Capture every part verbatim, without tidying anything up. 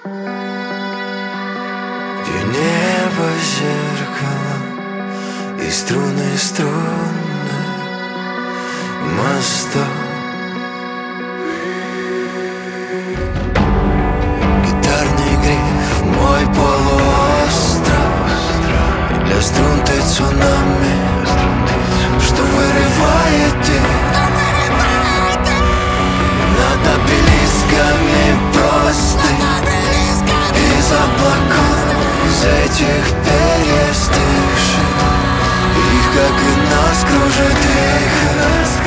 Где небо зеркало и струны, струны моста. Гитарный гриф, мой полуостров, для струн ты цунами, что вырывает их над обелисками просто из облаков, из этих перестышек. Их, как и нас, кружит вихрь.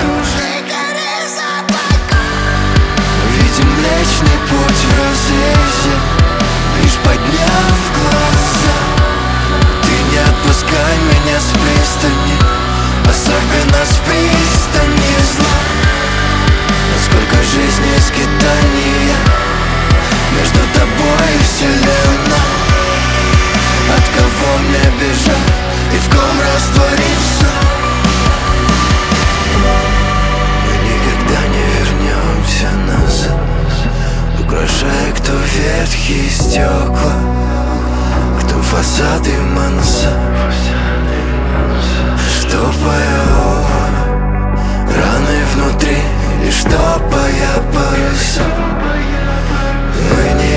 Видим Млечный Путь в разрезе, лишь подняв глаза. Ты не отпускай меня с пристани, особенно с пристани зла. Насколько жизни скитания между тобой и вселенной. От кого мне бежать и в ком раствориться? Мы никогда не вернемся назад, украшая кто ветхие стекла, кто фасады мансард, штопая раны внутри, лишь топая паруса. Мы не